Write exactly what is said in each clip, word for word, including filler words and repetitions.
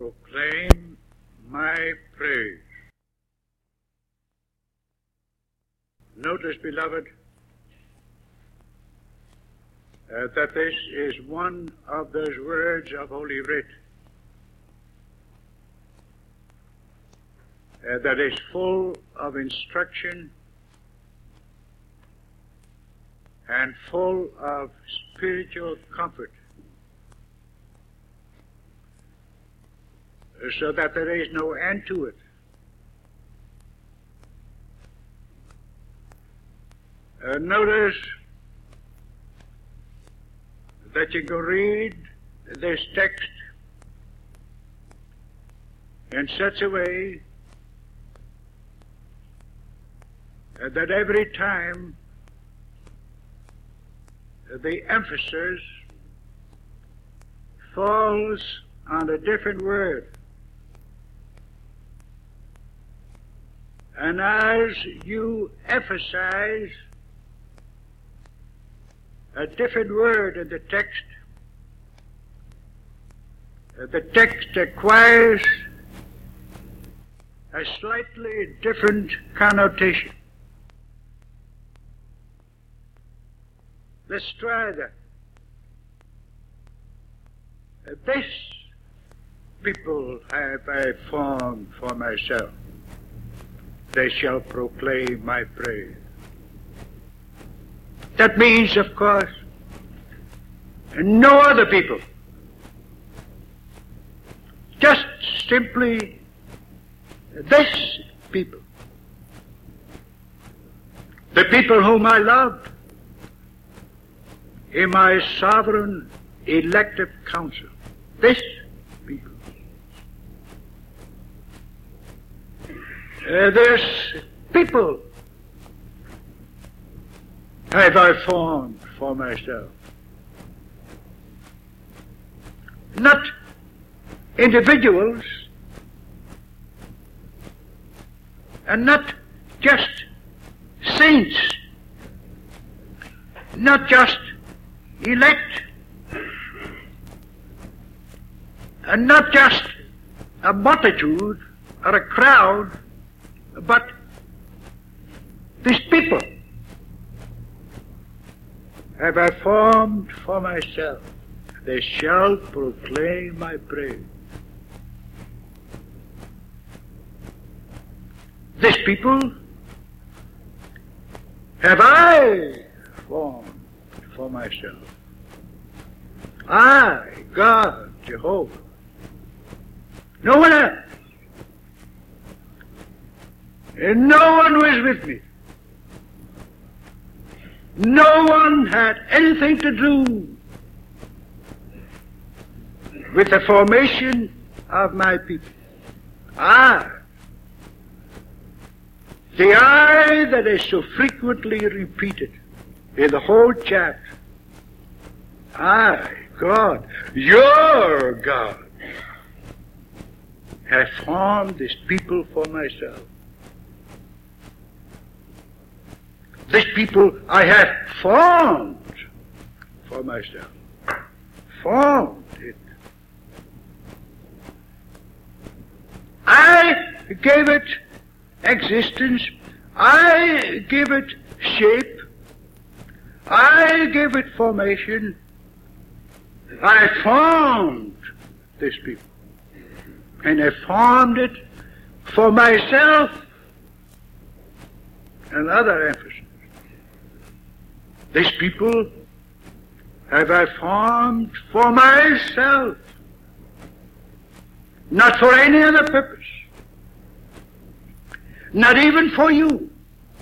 proclaim my praise. Notice, beloved, uh, that this is one of those words of Holy Writ uh, that is full of instruction and full of spiritual comfort, so that there is no end to it. Uh, notice that you can read this text in such a way uh, that every time the emphasis falls on a different word. And as you emphasize a different word in the text, the text acquires a slightly different connotation. Let's try that. This people have I formed for myself. They shall proclaim my praise. That means, of course, no other people. Just simply this people. The people whom I love in my sovereign elective council. This people. Uh, this people have I formed for myself. Not individuals, and not just saints, not just elect, and not just a multitude or a crowd, but these people have I formed for myself. They shall proclaim my praise. This people have I formed for myself. I, God, Jehovah. No one else. And no one was with me. No one had anything to do with the formation of my people. I, the I that is so frequently repeated in the whole chapter. I, God, your God, have formed this people for myself. This people I have formed for myself. Formed it. I gave it existence. I gave it shape. I gave it formation. I formed this people. And I formed it for myself. Another emphasis. This people have I formed for myself, not for any other purpose, not even for you,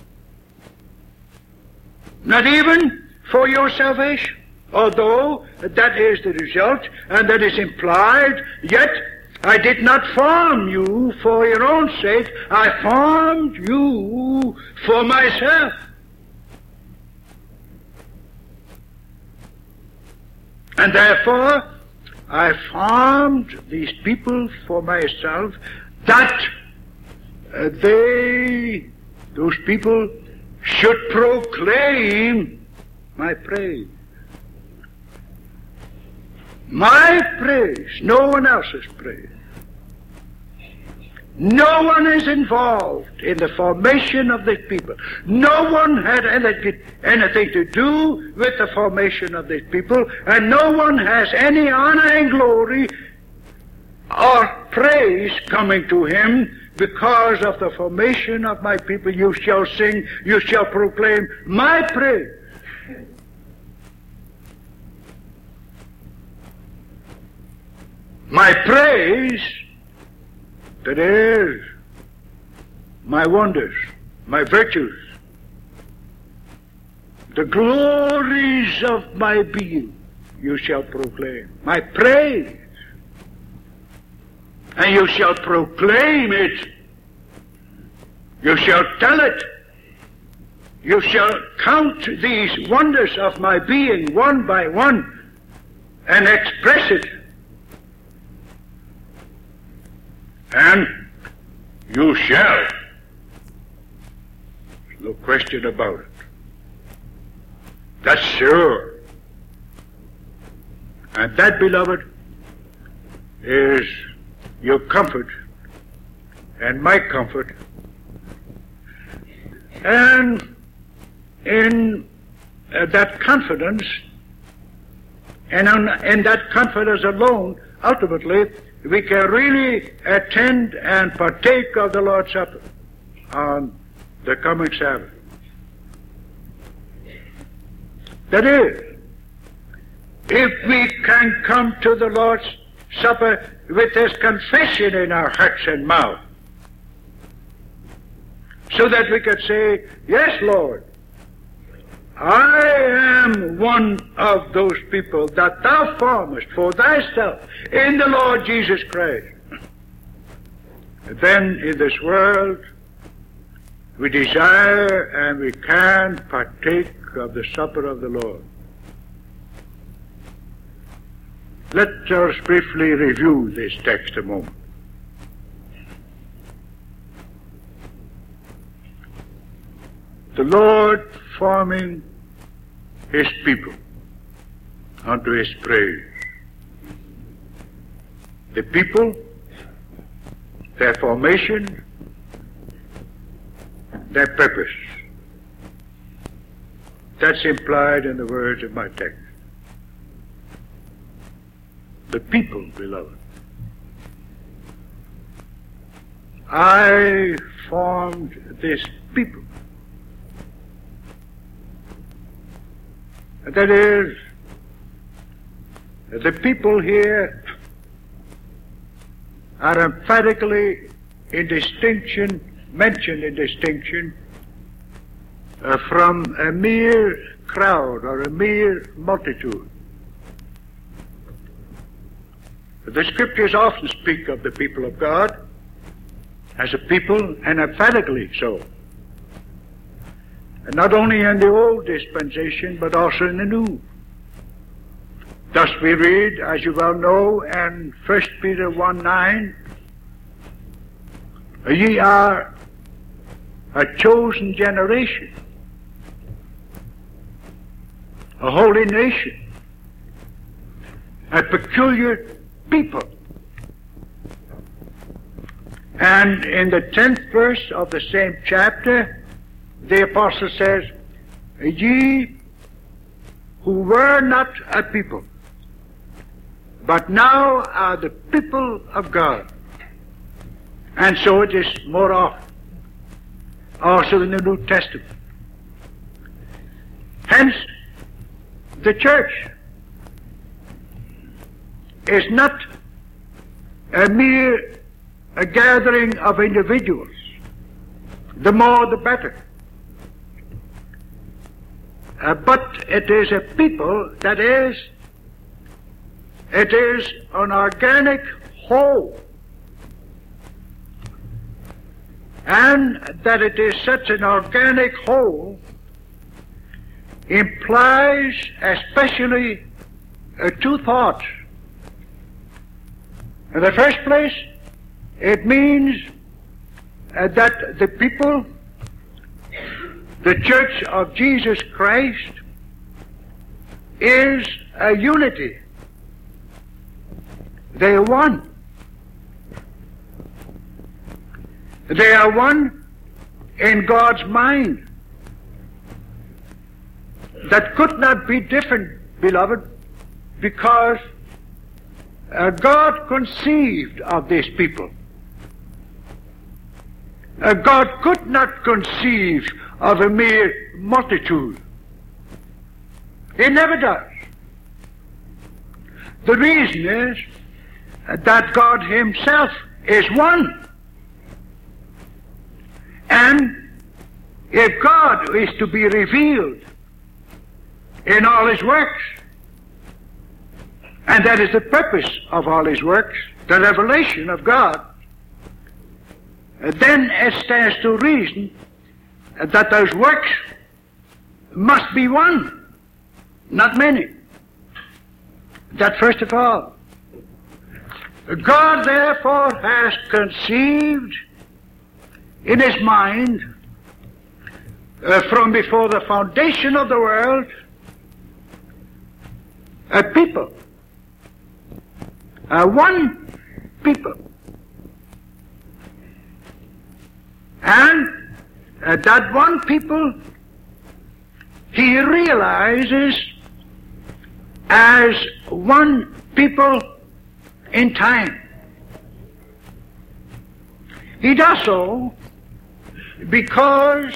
not even for your salvation, although that is the result and that is implied, yet I did not form you for your own sake, I formed you for myself. And therefore, I formed these people for myself, that uh, they, those people, should proclaim my praise. My praise, no one else's praise. No one is involved in the formation of this people. No one had anything, anything to do with the formation of this people, and no one has any honor and glory or praise coming to him because of the formation of my people. You shall sing, you shall proclaim my praise. My praise, that is, my wonders, my virtues, the glories of my being, you shall proclaim. My praise. And you shall proclaim it. You shall tell it. You shall count these wonders of my being one by one and express it. And you shall. There's no question about it. That's sure. And that, beloved, is your comfort and my comfort. And in uh, that confidence, and on, in that confidence alone, ultimately, we can really attend and partake of the Lord's Supper on the coming Sabbath. That is, if we can come to the Lord's Supper with this confession in our hearts and mouth, so that we could say, yes, Lord, I am one of those people that thou formest for thyself in the Lord Jesus Christ. And then in this world, we desire and we can partake of the supper of the Lord. Let us briefly review this text a moment. The Lord forming his people unto his praise. The people, their formation, their purpose. That's implied in the words of my text. The people, beloved. I formed this people. That is, the people here are emphatically in distinction, mentioned in distinction uh, from a mere crowd or a mere multitude. The Scriptures often speak of the people of God as a people, and emphatically so. And not only in the old dispensation, but also in the new. Thus we read, as you well know, in First Peter one nine, ye are a chosen generation, a holy nation, a peculiar people. And in the tenth verse of the same chapter, the apostle says, ye who were not a people, but now are the people of God. And so it is more often, also in the New Testament. Hence, the church is not a mere a gathering of individuals. The more the better. Uh, but it is a people, that is, it is an organic whole. And that it is such an organic whole implies especially uh, two thoughts. In the first place, it means uh, that the people, the Church of Jesus Christ, is a unity. They are one. They are one in God's mind. That could not be different, beloved, because uh, God conceived of these people. Uh, God could not conceive of a mere multitude. He never does. The reason is uh, that God himself is one. And if God is to be revealed in all his works, and that is the purpose of all his works, the revelation of God, then it stands to reason that those works must be one, not many. That first of all. God therefore has conceived in his mind uh, from before the foundation of the world a people, uh, one people. And uh, that one people he realizes as one people in time. He does so because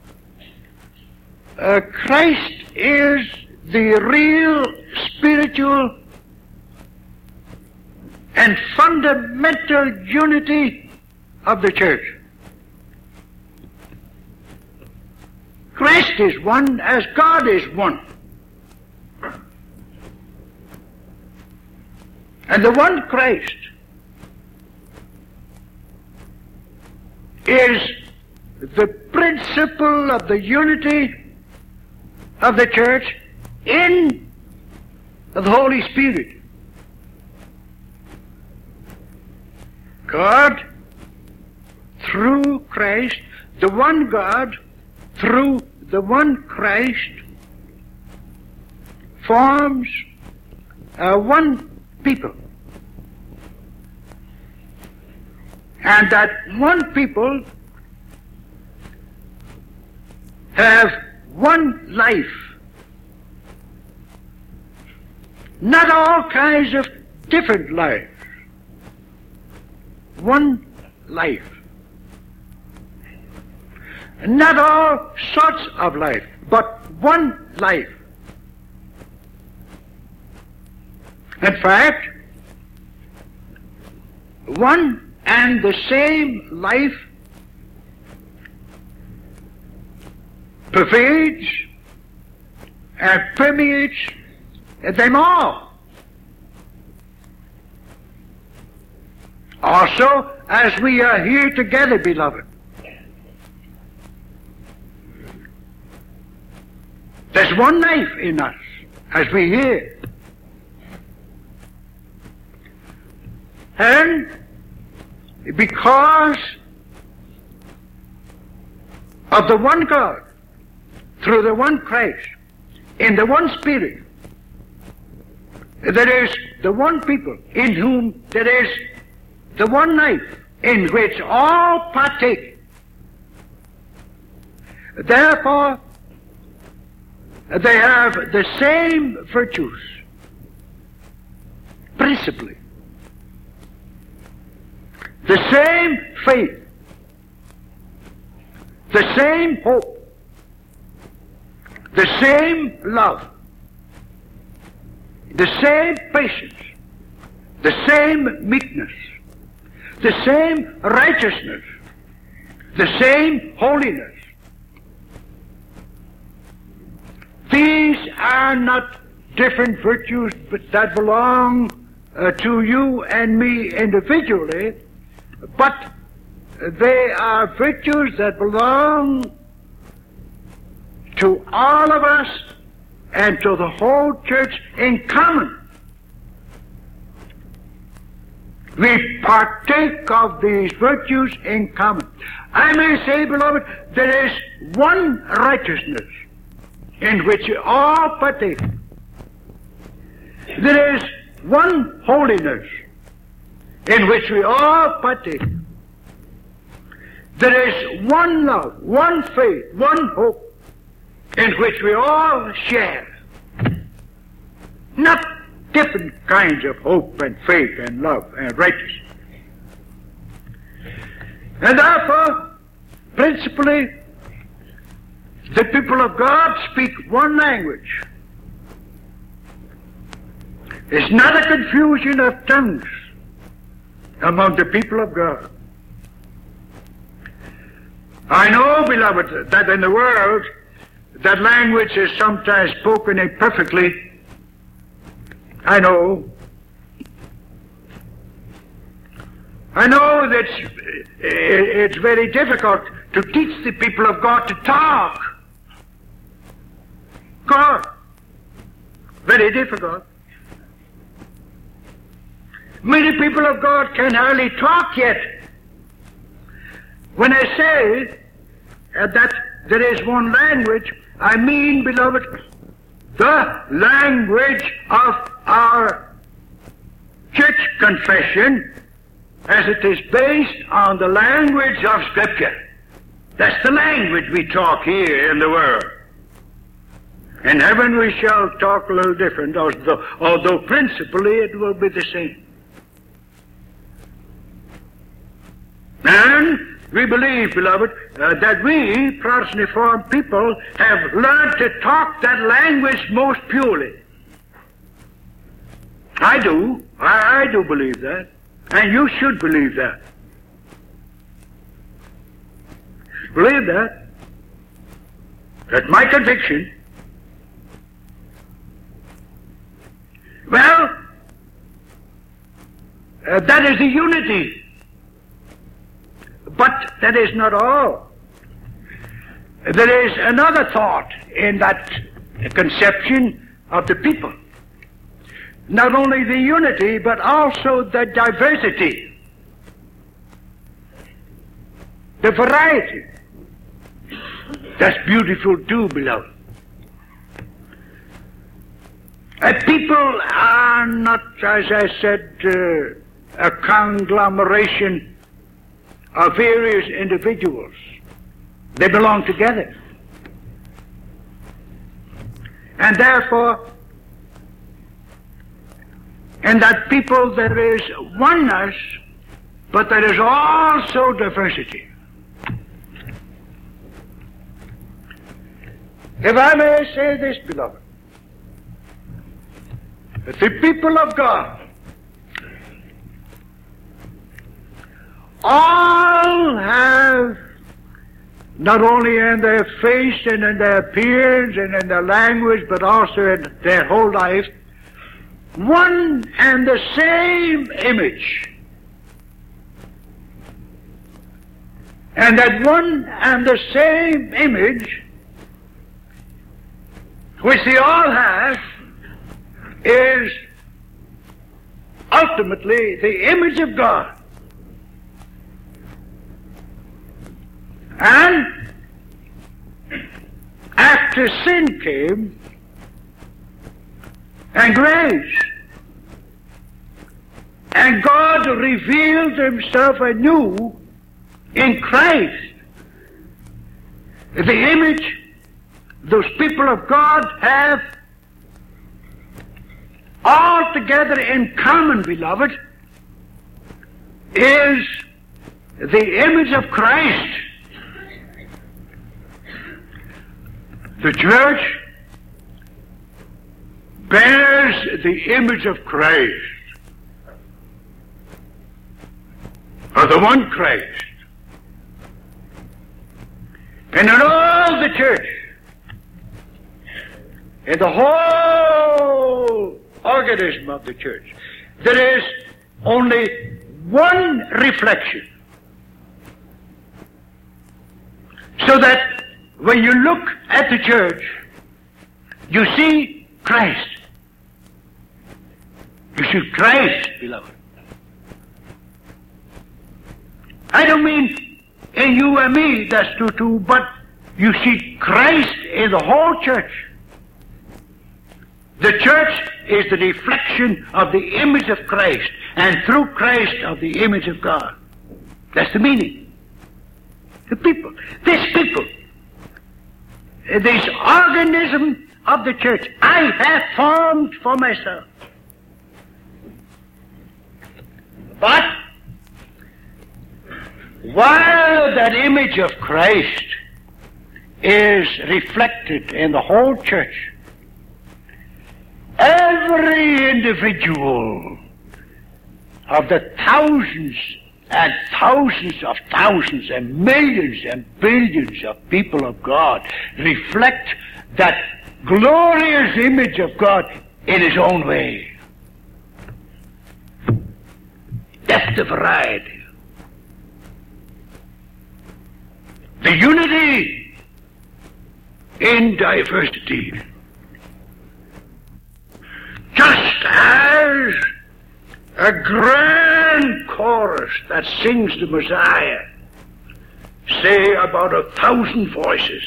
uh, Christ is the real spiritual and fundamental unity of the church. Christ is one as God is one. And the one Christ is the principle of the unity of the church in the Holy Spirit. God, through Christ, the one God, through the one Christ, forms uh, one people. And that one people have one life. Not all kinds of different lives. One life. Not all sorts of life, but one life. In fact, one and the same life pervades and permeates them all. Also, as we are here together, beloved, there's one life in us as we hear. And because of the one God, through the one Christ, in the one Spirit, there is the one people in whom there is the one life in which all partake. Therefore, they have the same virtues, principally. The same faith, the same hope, the same love, the same patience, the same meekness, the same righteousness, the same holiness. These are not different virtues that belong uh, to you and me individually, but they are virtues that belong to all of us and to the whole church in common. We partake of these virtues in common. I may say, beloved, there is one righteousness in which you all partake. There is one holiness in which we all partake. there is one love, one faith, one hope in which we all share. Not different kinds of hope and faith and love and righteousness. And therefore, principally, the people of God speak one language. It's not a confusion of tongues among the people of God. I know, beloved, that in the world, that language is sometimes spoken imperfectly. I know. I know that it's, it's very difficult to teach the people of God to talk. God. Very difficult. Many people of God can hardly talk yet. When I say uh, that there is one language, I mean, beloved, the language of our church confession as it is based on the language of Scripture. That's the language we talk here in the world. In heaven we shall talk a little different, although, although principally it will be the same. And we believe, beloved, uh, that we, Protestant Reformed people, have learned to talk that language most purely. I do. I, I do believe that. And you should believe that. Believe that. That's my conviction. Well, uh, that is the unity. But that is not all. There is another thought in that conception of the people. Not only the unity, but also the diversity, the variety. That's beautiful too, beloved. Uh, people are not, as I said, uh, a conglomeration of various individuals. They belong together. And therefore, in that people there is oneness, but there is also diversity. If I may say this, beloved, that the people of God all have, not only in their face and in their appearance and in their language, but also in their whole life, one and the same image. And that one and the same image, which they all have, is ultimately the image of God. And after sin came, and grace, and God revealed himself anew in Christ, the image those people of God have altogether in common, beloved, is the image of Christ. The church bears the image of Christ, or the one Christ. And in all the church, in the whole organism of the church, there is only one reflection. So that when you look at the church, you see Christ. You see Christ, beloved. I don't mean in you and me, that's true too, but you see Christ in the whole church. The church is the reflection of the image of Christ, and through Christ of the image of God. That's the meaning. The people, this people, this organism of the church, I have formed for myself. But while that image of Christ is reflected in the whole church, every individual of the thousands and thousands of thousands and millions and billions of people of God reflect that glorious image of God in his own way. That's the variety. The unity in diversity. Just as a grand chorus that sings the Messiah, say about a thousand voices,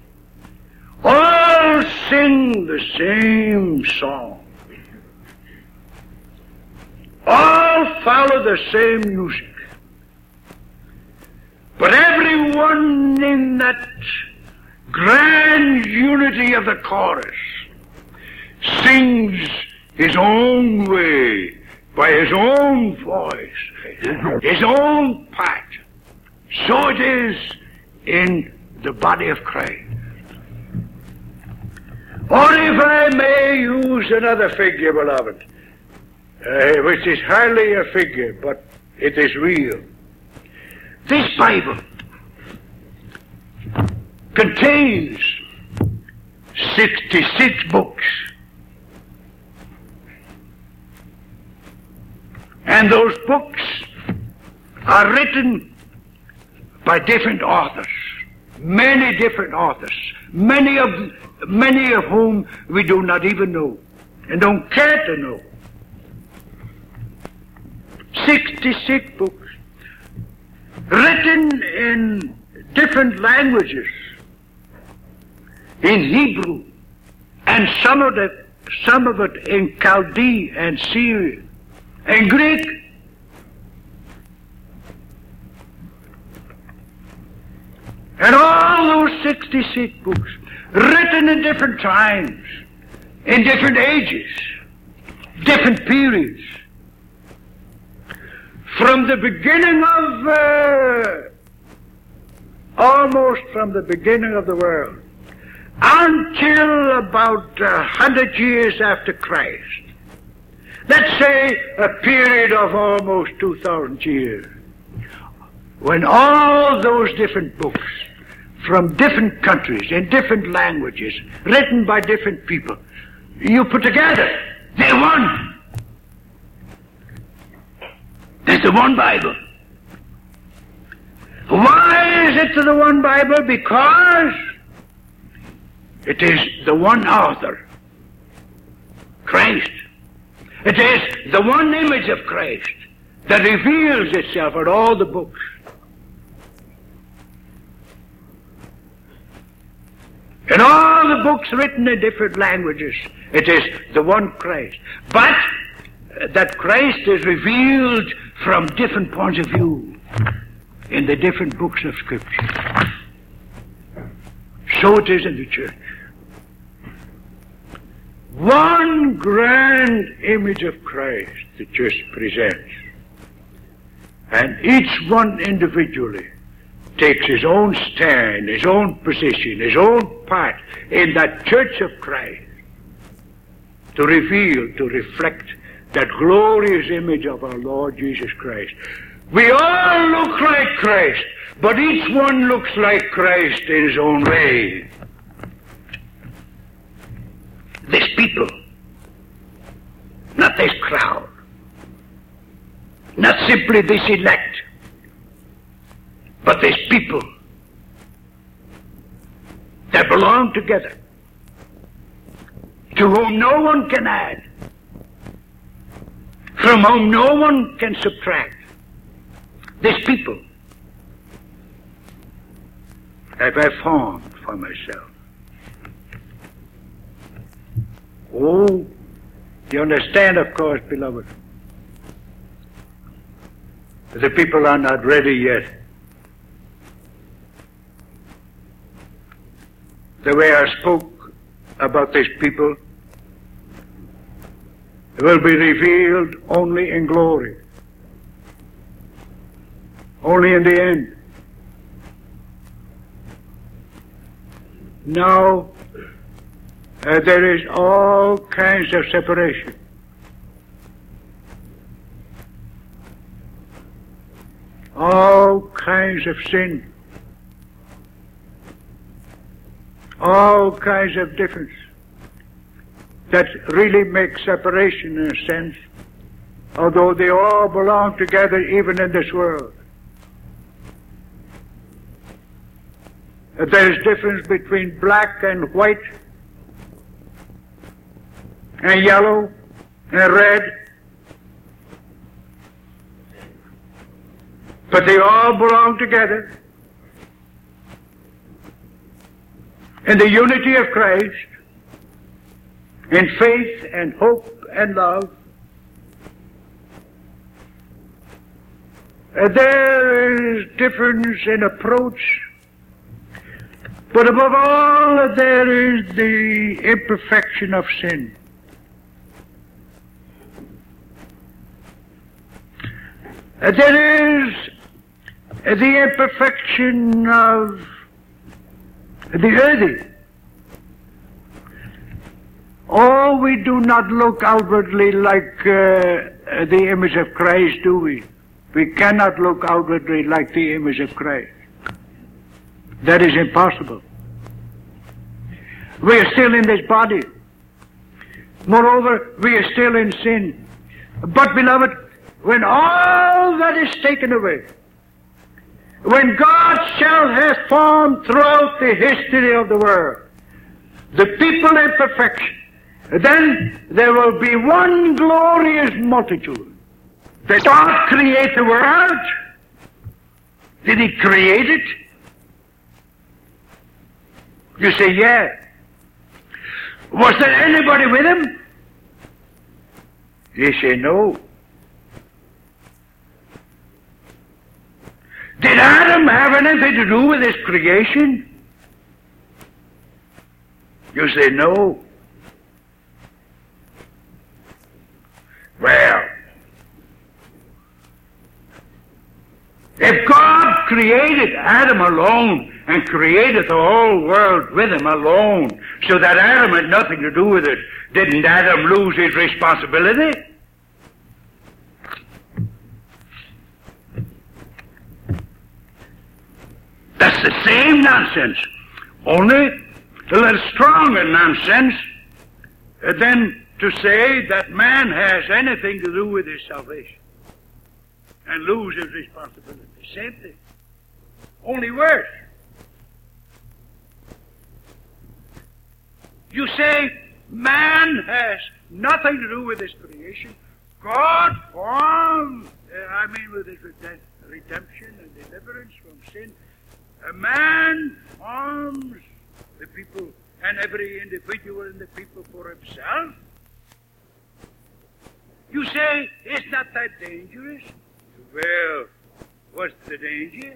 all sing the same song, all follow the same music, but everyone in that grand unity of the chorus sings his own way, by his own voice, his own part. So it is in the body of Christ. Or if I may use another figure, beloved, uh, which is hardly a figure, but it is real. This Bible contains sixty-six books. And those books are written by different authors, many different authors, many of many of whom we do not even know and don't care to know. sixty-six books written in different languages, in Hebrew, and some of it, some of it in Chaldee and Syrian, and Greek. And all those sixty-six books, written in different times, in different ages, different periods, from the beginning of, uh, almost from the beginning of the world, until about a hundred years after Christ. Let's say a period of almost two thousand years, when all those different books from different countries in different languages, written by different people, you put together, they're one. There's the one Bible. Why is it the one Bible? Because it is the one author, Christ. It is the one image of Christ that reveals itself in all the books. In all the books written in different languages, it is the one Christ. But uh, that Christ is revealed from different points of view in the different books of Scripture. So it is in the church. One grand image of Christ the church presents. And each one individually takes his own stand, his own position, his own part in that church of Christ to reveal, to reflect that glorious image of our Lord Jesus Christ. We all look like Christ, but each one looks like Christ in his own way. This people, not this crowd, not simply this elect, but this people that belong together, to whom no one can add, from whom no one can subtract. This people have I formed for myself. Oh, you understand, of course, beloved, the people are not ready yet the way I spoke about this people will be revealed only in glory, only in the end. Now, uh, there is all kinds of separation. All kinds of sin. All kinds of difference that really make separation in a sense, although they all belong together even in this world. There is difference between black and white, and yellow and red, but they all belong together in the unity of Christ, in faith and hope and love. Uh, there is difference in approach, but above all there is the imperfection of sin. Uh, there is uh, the imperfection of the earthy. Oh, we do not look outwardly like uh, the image of Christ, do we? We cannot look outwardly like the image of Christ. That is impossible. We are still in this body. Moreover, we are still in sin. But, beloved, when all that is taken away, when God shall have formed throughout the history of the world the people in perfection, then there will be one glorious multitude. Did God create the world? Did He create it? You say, yeah. Was there anybody with Him? You say, no. Did Adam have anything to do with his creation? You say, no. Well, if God created Adam alone and created the whole world with him alone, so that Adam had nothing to do with it, didn't Adam lose his responsibility? That's the same nonsense, only a little stronger nonsense than to say that man has anything to do with his salvation and lose his responsibility. Same thing, only worse. You say man has nothing to do with his creation. God formed, uh, I mean with his redemption and deliverance from sin. A man forms the people and every individual in the people for himself. You say, is not that dangerous? Well, what's the danger?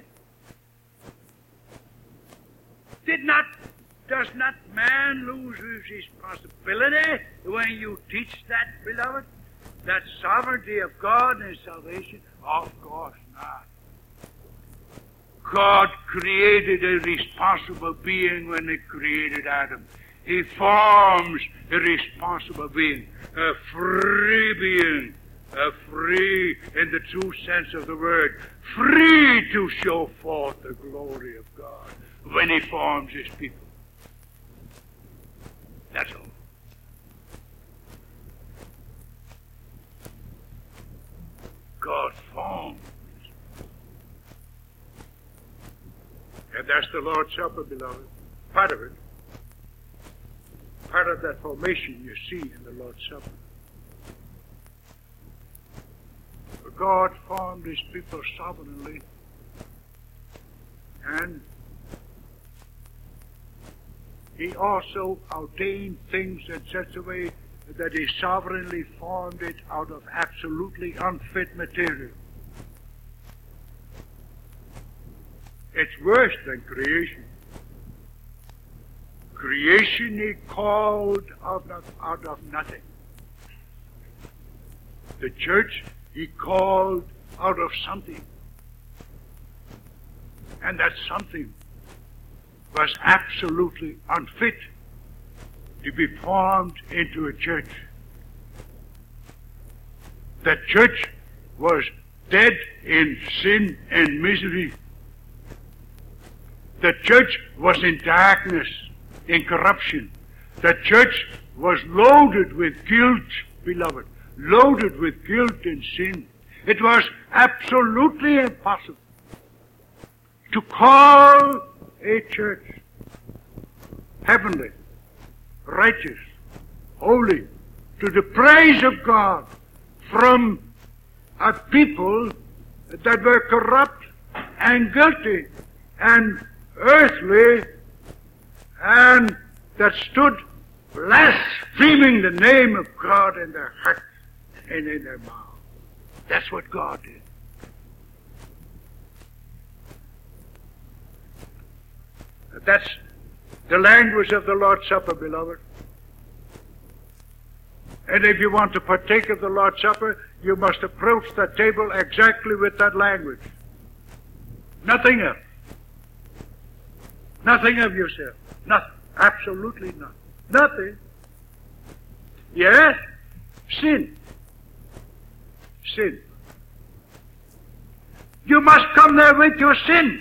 Did not, does not man lose his responsibility when you teach that, beloved? That sovereignty of God and salvation? Of course not. God created a responsible being when He created Adam. He forms a responsible being, a free being, a free in the true sense of the word, free to show forth the glory of God when He forms His people. That's all. God formed. And that's the Lord's Supper, beloved. Part of it. Part of that formation you see in the Lord's Supper. For God formed His people sovereignly, and He also ordained things in such a way that He sovereignly formed it out of absolutely unfit material. It's worse than creation. creation He called out of, out of nothing. The church He called out of something. And that something was absolutely unfit to be formed into a church. That church was dead in sin and misery. The church was in darkness, in corruption. The church was loaded with guilt, beloved, loaded with guilt and sin. It was absolutely impossible to call a church heavenly, righteous, holy, to the praise of God from a people that were corrupt and guilty and earthly and that stood blaspheming the name of God in their hearts and in their mouths. That's what God did. That's the language of the Lord's Supper, beloved. And if you want to partake of the Lord's Supper, you must approach the table exactly with that language. Nothing else. Nothing of yourself. Nothing. Absolutely nothing. Nothing. Yes? Sin. Sin. You must come there with your sin.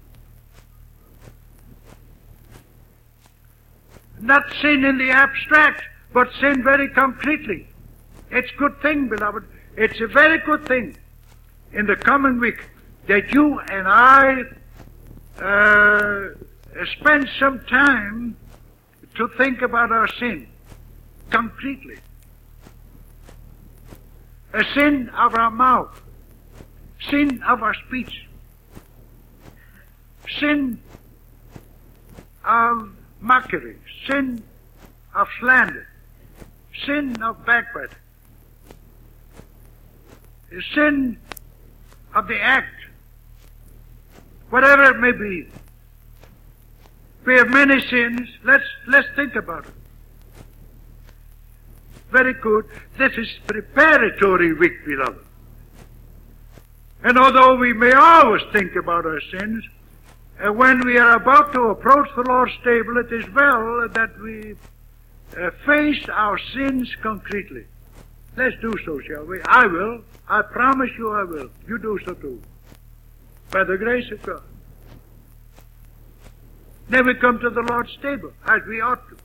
Not sin in the abstract, but sin very concretely. It's a good thing, beloved. It's a very good thing in the coming week that you and I uh, spend some time to think about our sin concretely. A sin of our mouth, sin of our speech, sin of mockery, sin of slander, sin of backbiting, sin of the act, whatever it may be. We have many sins. Let's let's think about it. Very good. This is preparatory week, beloved. And although we may always think about our sins, uh, when we are about to approach the Lord's table, it is well that we uh, face our sins concretely. Let's do so, shall we? I will. I promise you I will. You do so too. By the grace of God. Then we come to the Lord's table, as we ought to.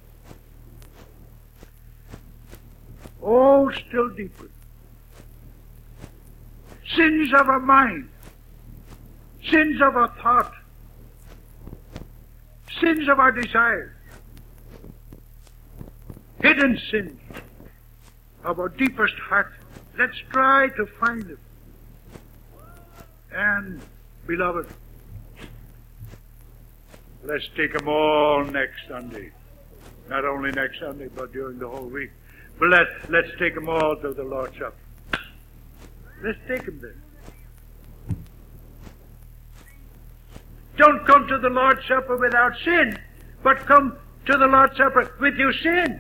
Oh, still deeper. Sins of our mind. Sins of our thought. Sins of our desires. Hidden sins of our deepest heart. Let's try to find them. And, beloved, let's take them all next Sunday. Not only next Sunday, but during the whole week. But let, let's take them all to the Lord's Supper. Let's take them there. Don't come to the Lord's Supper without sin, but come to the Lord's Supper with your sin.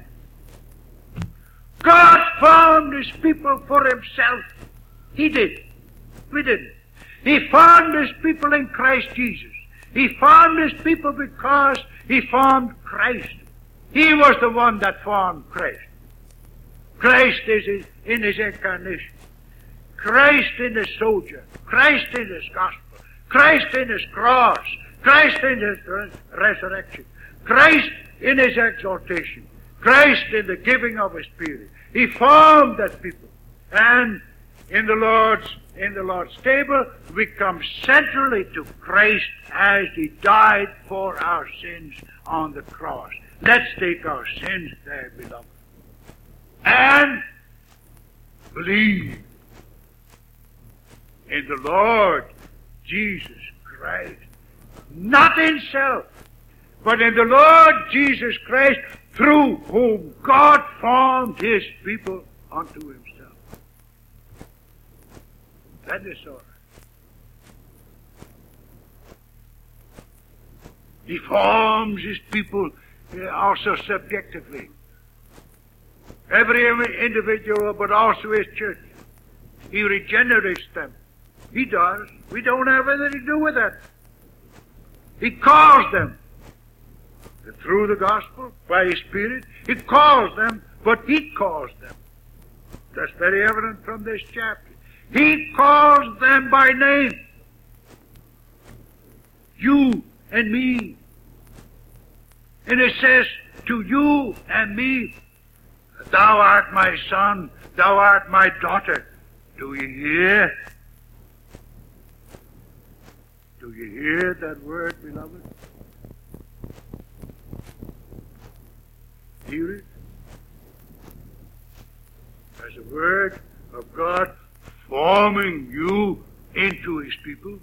God formed His people for Himself. He did. We didn't. He formed His people in Christ Jesus. He formed His people because He formed Christ. He was the one that formed Christ. Christ is his, in His incarnation. Christ in His soldier. Christ in His gospel. Christ in His cross. Christ in His res- resurrection. Christ in His exaltation. Christ in the giving of His Spirit. He formed that people. And in the Lord's in the Lord's table, we come centrally to Christ as He died for our sins on the cross. Let's take our sins there, beloved. And believe in the Lord Jesus Christ. Not in self, but in the Lord Jesus Christ, through whom God formed His people unto Himself. That is all right. He forms His people uh, also subjectively. Every individual, but also his church. He regenerates them. He does. We don't have anything to do with that. He calls them. Through the gospel, by His Spirit, He calls them, but He calls them. That's very evident from this chapter. He calls them by name. You and me. And it says, to you and me, thou art my son, thou art my daughter. Do you hear? Do you hear that word, beloved? Hear it? As a word of God forming you into His people.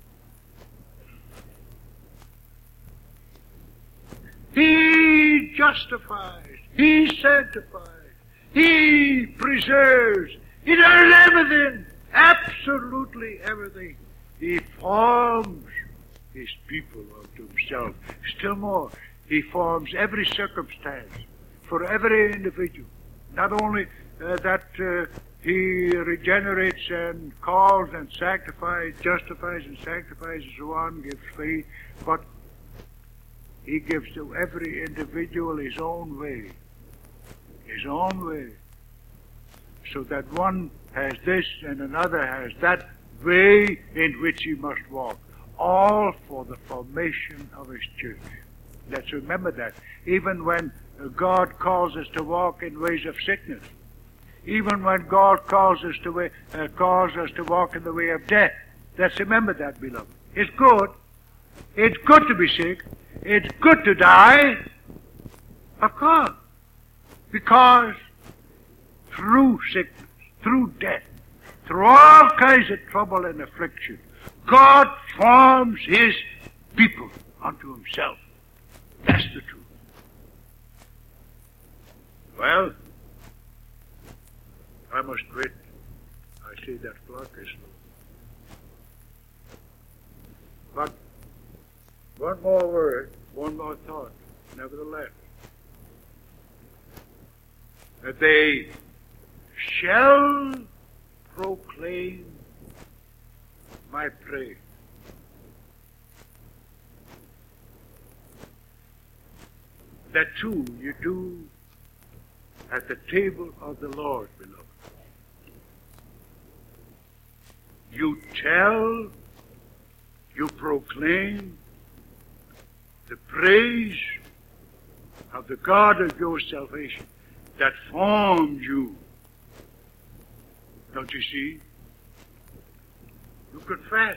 He justifies. He sanctifies. He preserves. He does everything. Absolutely everything. He forms His people unto Himself. Still more, He forms every circumstance for every individual. Not only uh, that uh, He regenerates and calls and sanctifies, justifies and sanctifies and so on, gives faith, but He gives to every individual his own way. His own way. So that one has this and another has that way in which he must walk. All for the formation of His church. Let's remember that. Even when God calls us to walk in ways of sickness, even when God calls us to way, uh, calls us to walk in the way of death, let's remember that, beloved. It's good. It's good to be sick. It's good to die. Of course. Because through sickness, through death, through all kinds of trouble and affliction, God forms His people unto Himself. That's the truth. Well, I must quit. I see that clock is low. But one more word, one more thought, nevertheless. That they shall proclaim my praise. That too you do at the table of the Lord, beloved. You tell, you proclaim the praise of the God of your salvation that formed you. Don't you see? You confess.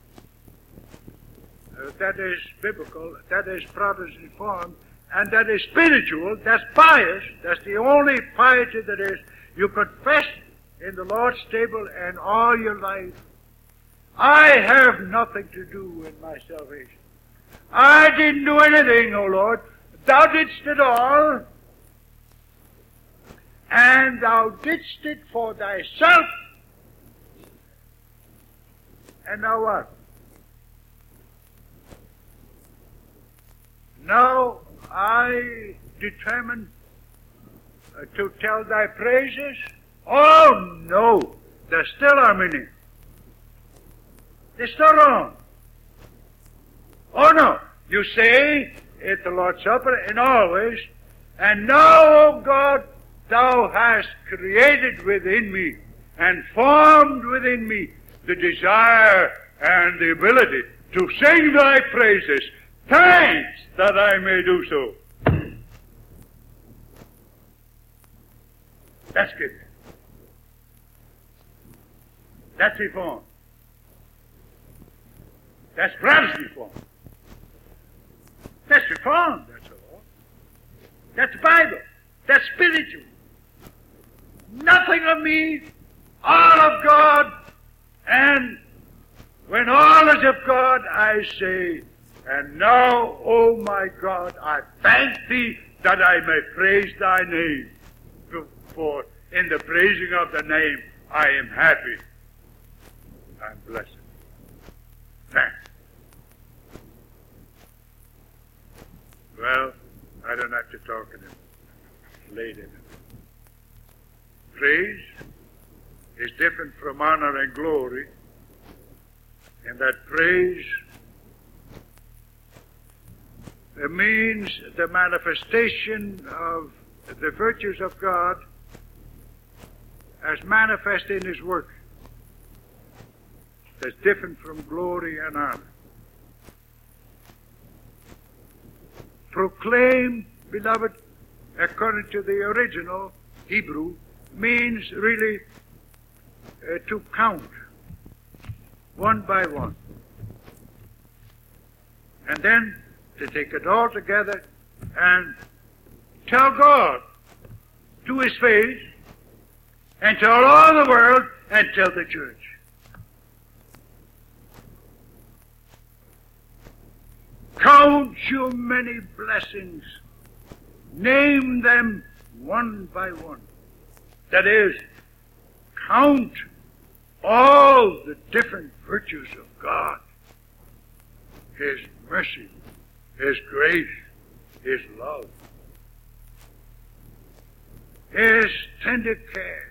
Uh, that is biblical, that is Protestant form, and that is spiritual, that's pious, that's the only piety that is. You confess in the Lord's table and all your life, I have nothing to do in my salvation. I didn't do anything, O Lord. Thou didst it all, and Thou didst it for Thyself. And now what? Now I determine uh, to tell Thy praises? Oh no, they're still Arminian. They're still wrong. Oh no, you say at the Lord's Supper and always, and now, O God, Thou hast created within me and formed within me the desire and the ability to sing Thy praises. Thanks that I may do so. That's good. That's Reform. That's Protestant Reform. That's Reform, that's all. That's Bible. That's spiritual. Nothing of me, all of God, and when all is of God, I say, and now, O my God, I thank Thee that I may praise Thy name. For in the praising of the name, I am happy. I'm blessed. Thanks. Well, I don't have to to talk in it later. Praise is different from honor and glory, and that praise it means the manifestation of the virtues of God as manifest in His work. That's different from glory and honor. Proclaim, beloved, according to the original Hebrew, means really uh, to count one by one. And then to take it all together and tell God to His face and tell all the world and tell the church. Count your many blessings. Name them one by one. That is, count all the different virtues of God. His mercy, His grace, His love, His tender care.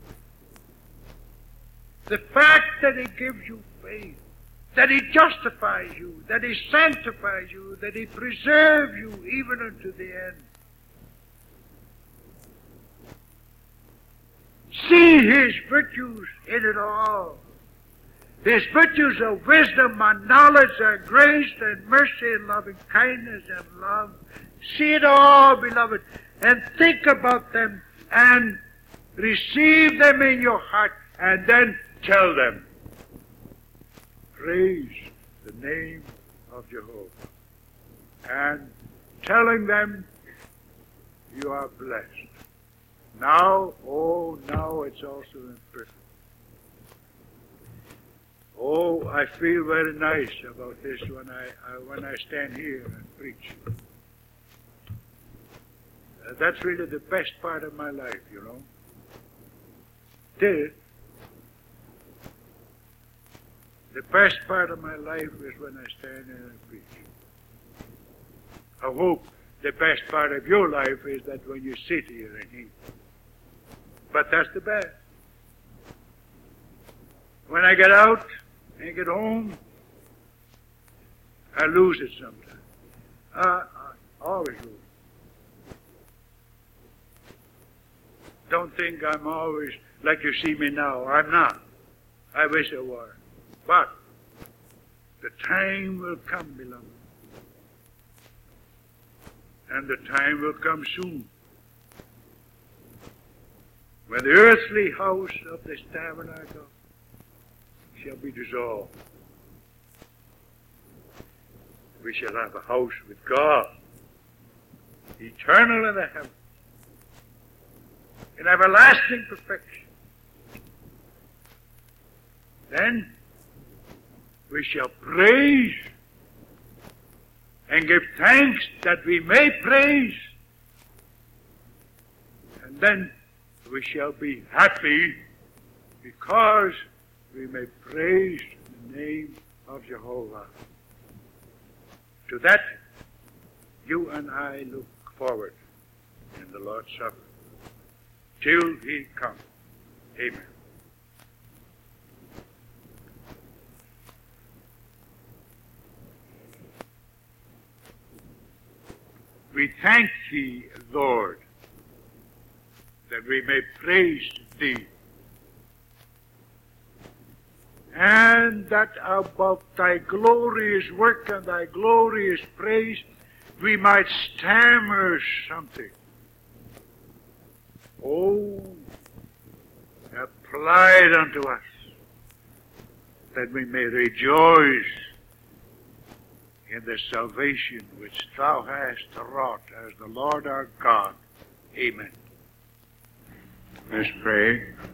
The fact that He gives you faith, that He justifies you, that He sanctifies you, that He preserves you even unto the end. See His virtues in it all. His virtues of wisdom and knowledge and grace and mercy and loving kindness and love. See it all, beloved, and think about them and receive them in your heart and then tell them. Praise the name of Jehovah. And telling them you are blessed. Now, oh, now it's also in person. Oh, I feel very nice about this when I, I when I stand here and preach. Uh, that's really the best part of my life, you know. Did the best part of my life is when I stand here and preach. I hope the best part of your life is that when you sit here and hear. But that's the best. When I get out and get home, I lose it sometimes. Uh, I always lose it. Don't think I'm always like you see me now. I'm not. I wish I were. But the time will come, beloved. And the time will come soon when the earthly house of this tabernacle shall be dissolved. We shall have a house with God, eternal in the heavens, in everlasting perfection. Then we shall praise and give thanks that we may praise. And then we shall be happy because we may praise the name of Jehovah. To that, you and I look forward in the Lord's Supper till He comes. Amen. We thank Thee, Lord, that we may praise Thee, and that above Thy glorious work and Thy glorious praise we might stammer something. Oh, apply it unto us, that we may rejoice in the salvation which Thou hast wrought as the Lord our God. Amen. Let's pray.